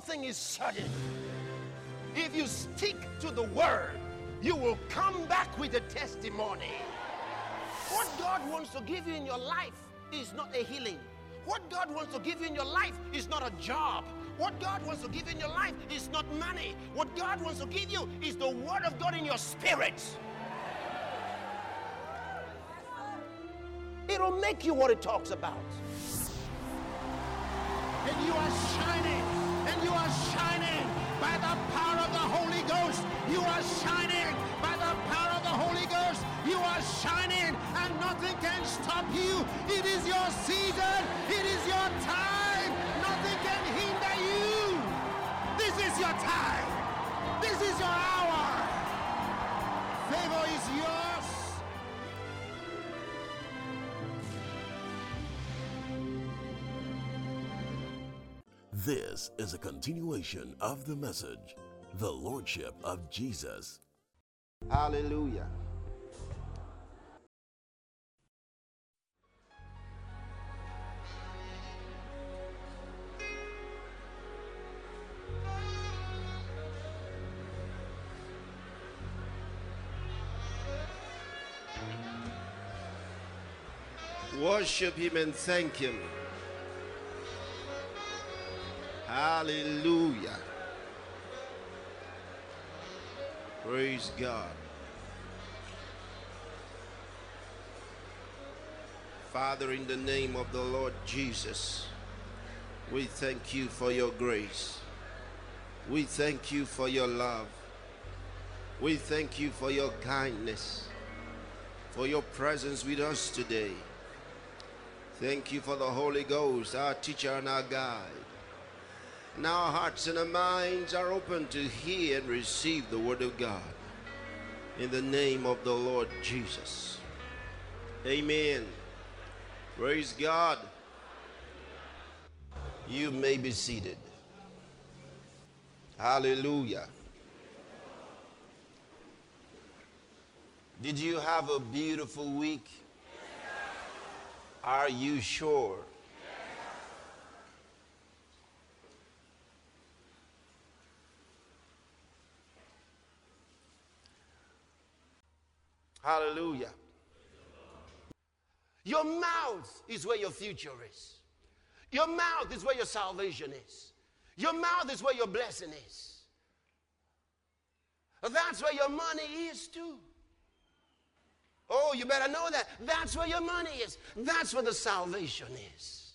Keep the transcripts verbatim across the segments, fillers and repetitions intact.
thing is certain. If you stick to the word, you will come back with a testimony. What God wants to give you in your life is not a healing. What God wants to give you in your life is not a job. What God wants to give you in your life is not money. What God wants to give you is the word of God in your spirit. It'll make you what it talks about. And you are shining, and you are shining by the power of the Holy Ghost. You are shining by the power of the Holy Ghost. You are shining, and nothing can stop you. It is your season. It is your time. Nothing can hinder you. This is your time. This is your hour. Favor is yours. This is a continuation of the message, the Lordship of Jesus. Hallelujah. Worship him and thank him. Hallelujah. Praise God. Father, in the name of the Lord Jesus, we thank you for your grace. We thank you for your love. We thank you for your kindness, for your presence with us today. Thank you for the Holy Ghost, our teacher and our guide. Now our hearts and our minds are open to hear and receive the word of God. In the name of the Lord Jesus. Amen. Praise God. You may be seated. Hallelujah. Did you have a beautiful week? Are you sure? Hallelujah. Your mouth is where your future is. Your mouth is where your salvation is. Your mouth is where your blessing is. That's where your money is too. Oh, you better know that. That's where your money is. That's where the salvation is.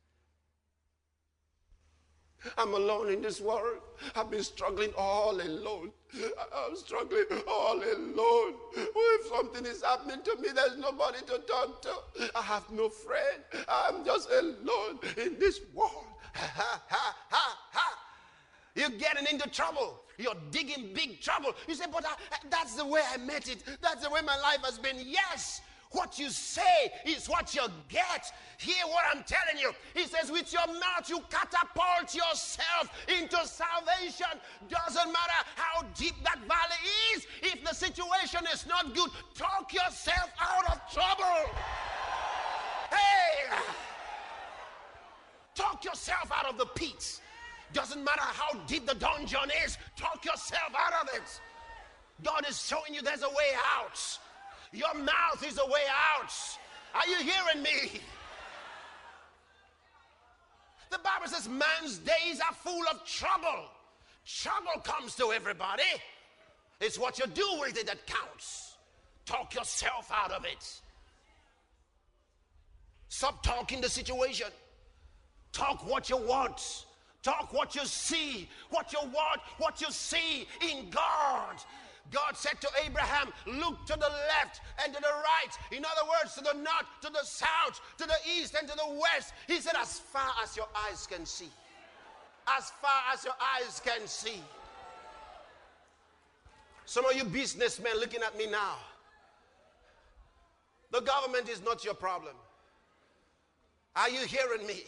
I'm alone in this world. I've been struggling all alone. I'm struggling all alone. If something is happening to me, there's nobody to talk to. I have no friend. I'm just alone in this world. Ha, ha, ha, ha, ha. You're getting into trouble. You're digging big trouble. You say, but I, that's the way I met it. That's the way my life has been. Yes. What you say is what you get. Hear what I'm telling you. He says, with your mouth you catapult yourself into salvation. Doesn't matter how deep that valley is. If the situation is not good, talk yourself out of trouble. Hey! Talk yourself out of the pits. Doesn't matter how deep the dungeon is. Talk yourself out of it. God is showing you there's a way out. Your mouth is a way out. Are you hearing me? The Bible says man's days are full of trouble. Trouble comes to everybody. It's what you do with it that counts. Talk yourself out of it. Stop talking the situation. Talk what you want. Talk what you see. What you want, what you see in God. God said to Abraham, look to the left and to the right. In other words, to the north, to the south, to the east and to the west. He said, as far as your eyes can see. As far as your eyes can see. Some of you businessmen looking at me now. The government is not your problem. Are you hearing me?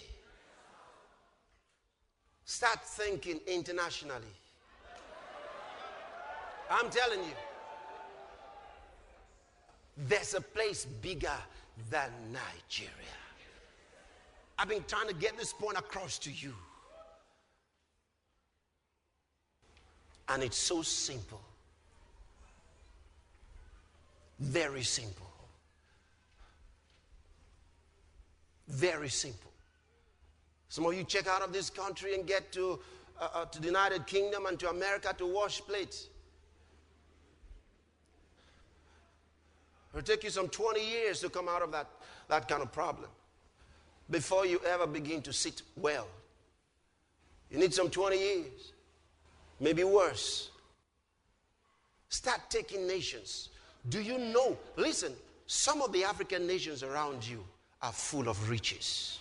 Start thinking internationally. I'm telling you, there's a place bigger than Nigeria. I've been trying to get this point across to you. And it's so simple. Very simple. Very simple. Some of you check out of this country and get to, uh, uh, to the United Kingdom and to America to wash plates. It'll take you some twenty years to come out of that, that kind of problem before you ever begin to sit well. You need some twenty years, maybe worse. Start taking nations. Do you know? Listen, some of the African nations around you are full of riches.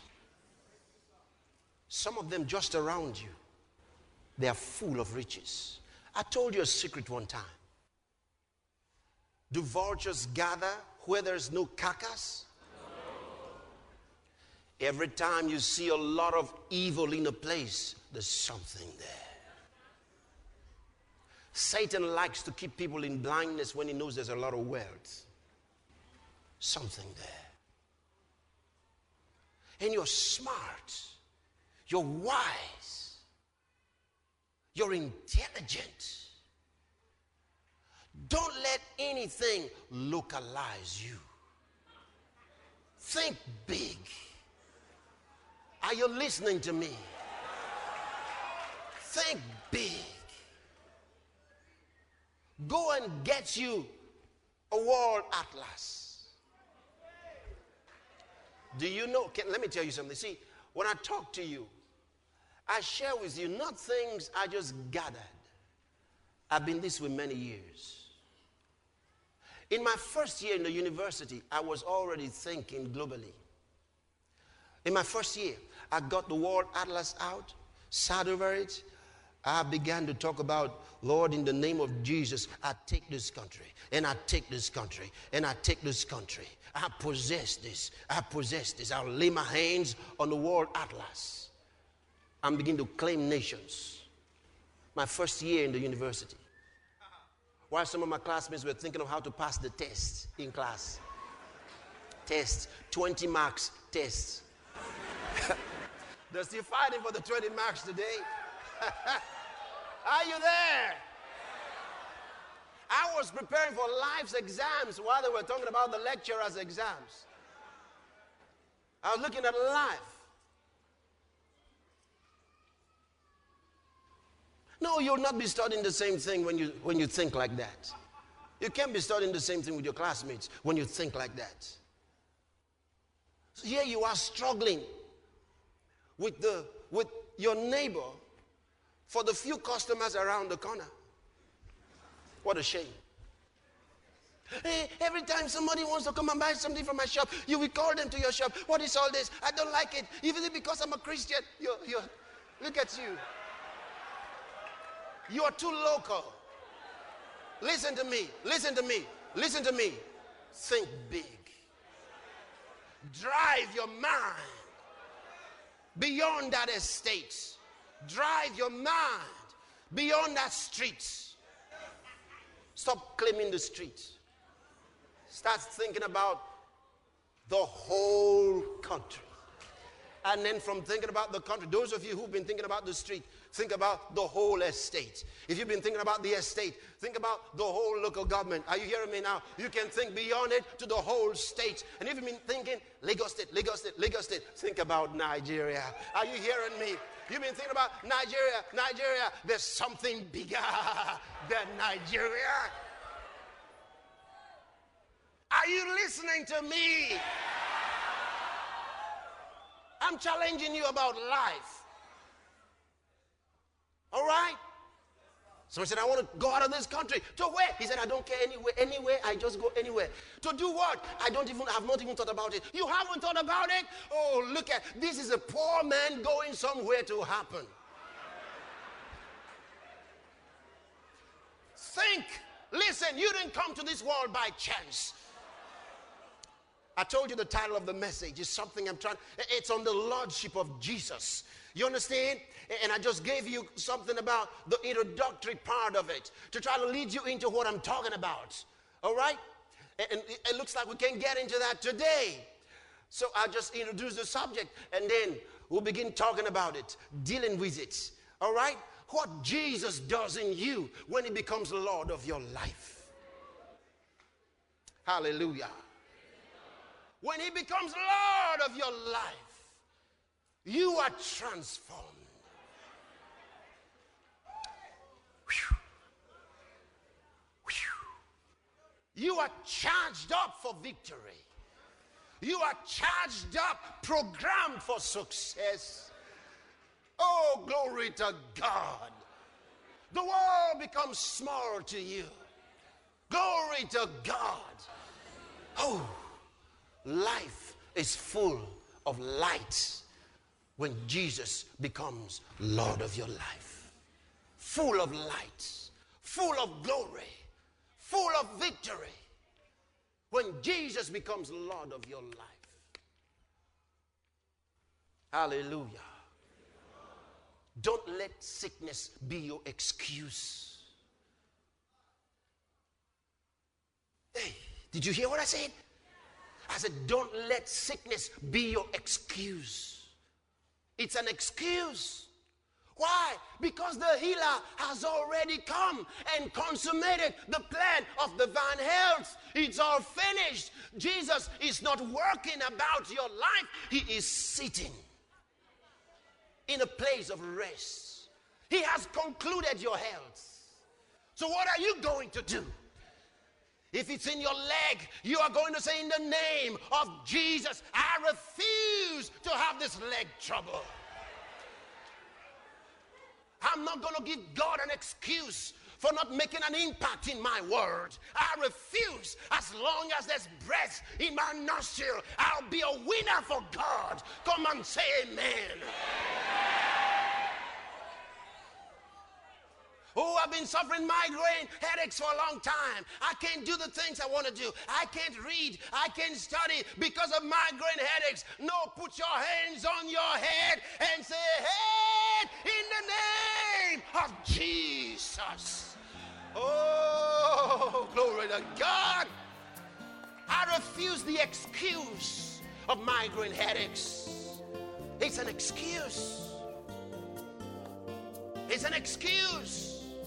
Some of them just around you, they are full of riches. I told you a secret one time. Do vultures gather where there's no carcass? No. Every time you see a lot of evil in a place, there's something there. Satan likes to keep people in blindness when he knows there's a lot of wealth. Something there. And you're smart. You're wise. You're intelligent. Don't let anything localize you. Think big. Are you listening to me? Think big. Go and get you a world atlas. Do you know? Can, let me tell you something. See, when I talk to you, I share with you not things I just gathered. I've been this way many years. In my first year in the university, I was already thinking globally. In my first year, I got the World Atlas out, sat over it. I began to talk about, Lord, in the name of Jesus, I take this country, and I take this country, and I take this country. I possess this. I possess this. I'll lay my hands on the World Atlas and begin to claim nations. My first year in the university. While some of my classmates were thinking of how to pass the test in class. Test, twenty marks test. They're still fighting for the twenty marks today. Are you there? I was preparing for life's exams while they were talking about the lecturer's exams. I was looking at life. No, you'll not be studying the same thing when you, when you think like that. You can't be studying the same thing with your classmates when you think like that. So here you are struggling with, the, with your neighbor for the few customers around the corner. What a shame. Hey, every time somebody wants to come and buy something from my shop, you will call them to your shop. What is all this? I don't like it. Even because I'm a Christian. You're, you're, look at you. You are too local. Listen to me. Listen to me. Listen to me. Think big. Drive your mind beyond that estate. Drive your mind beyond that street. Stop claiming the street. Start thinking about the whole country. And then from thinking about the country, those of you who've been thinking about the street, think about the whole estate. If you've been thinking about the estate, think about the whole local government. Are you hearing me now? You can think beyond it to the whole state. And if you've been thinking Lagos State, Lagos State, Lagos State, think about Nigeria. Are you hearing me? You've been thinking about Nigeria, Nigeria. There's something bigger than Nigeria. Are you listening to me? I'm challenging you about life. All right? Someone said, I want to go out of this country. To where? He said, I don't care anywhere. Anywhere, I just go anywhere. To do what? I don't even, have not even thought about it. You haven't thought about it? Oh, look at, this is a poor man going somewhere to happen. Think. Listen, you didn't come to this world by chance. I told you the title of the message is something I'm trying, it's on the Lordship of Jesus. You understand? And I just gave you something about the introductory part of it to try to lead you into what I'm talking about. All right? And it looks like we can get into that today. So I'll just introduce the subject and then we'll begin talking about it, dealing with it. All right? what Jesus does in you when he becomes Lord of your life. Hallelujah. When he becomes Lord of your life, you are transformed. Whew. Whew. You are charged up for victory. You are charged up, programmed for success. Oh, glory to God. The world becomes small to you. Glory to God. Oh, life is full of light when Jesus becomes Lord of your life. Full of light, full of glory, full of victory. When Jesus becomes Lord of your life. Hallelujah. Don't let sickness be your excuse. Hey, did you hear what I said? I said, don't let sickness be your excuse. It's an excuse. Why? Because the healer has already come and consummated the plan of divine health. It's all finished. Jesus is not working about your life. He is sitting in a place of rest. He has concluded your health. So what are you going to do? If it's in your leg, you are going to say, in the name of Jesus, I refuse to have this leg trouble. I'm not going to give God an excuse for not making an impact in my world. I refuse. As long as there's breath in my nostril, I'll be a winner for God. Come and say amen. Oh, I've been suffering migraine headaches for a long time. I can't do the things I want to do. I can't read. I can't study because of migraine headaches. No, put your hands on your head and say, head in the name of Jesus. Oh, glory to God. I refuse the excuse of migraine headaches. It's an excuse. It's an excuse.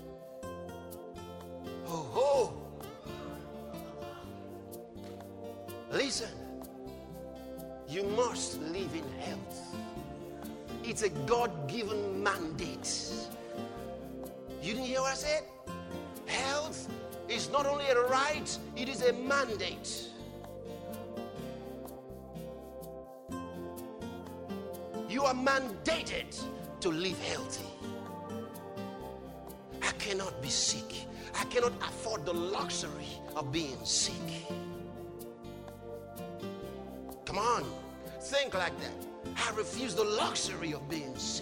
Oh, oh. Listen, you must live in health. It's a God-given mandate. You didn't hear what I said? Health is not only a right, it is a mandate. You are mandated to live healthy. I cannot be sick. I cannot afford the luxury of being sick. Come on, think like that. I refuse the luxury of being sick.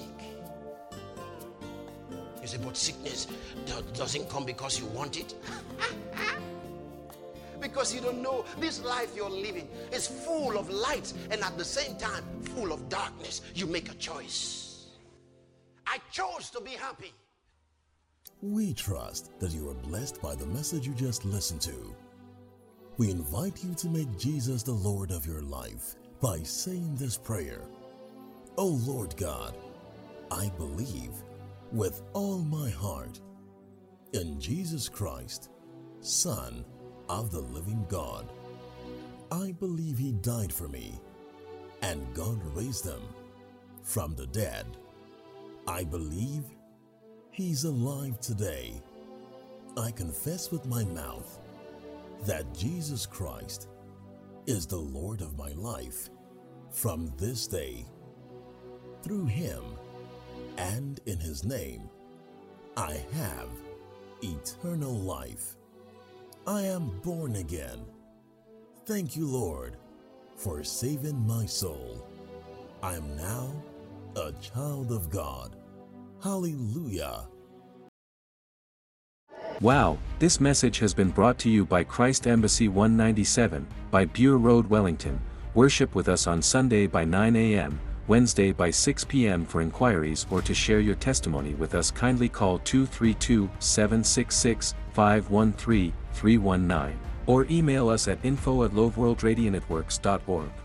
You say, but sickness doesn't come because you want it. Because you don't know this life you're living is full of light and at the same time full of darkness. You make a choice. I chose to be happy. We trust that you are blessed by the message you just listened to. We invite you to make Jesus the Lord of your life by saying this prayer. Oh Lord God, I believe with all my heart in Jesus Christ, Son of the living God. I believe he died for me and God raised him from the dead. I believe he's alive today. I confess with my mouth that Jesus Christ is the Lord of my life from this day. Through him and in his name, I have eternal life. I am born again. Thank you, Lord, for saving my soul. I am now a child of God. Hallelujah. Wow, this message has been brought to you by Christ Embassy one ninety-seven, by Bure Road, Wellington. Worship with us on Sunday by nine a m, Wednesday by six p m For inquiries or to share your testimony with us, kindly call two three two, seven six six, five one three, three one nine or email us at info at loveworldradionetworks dot org.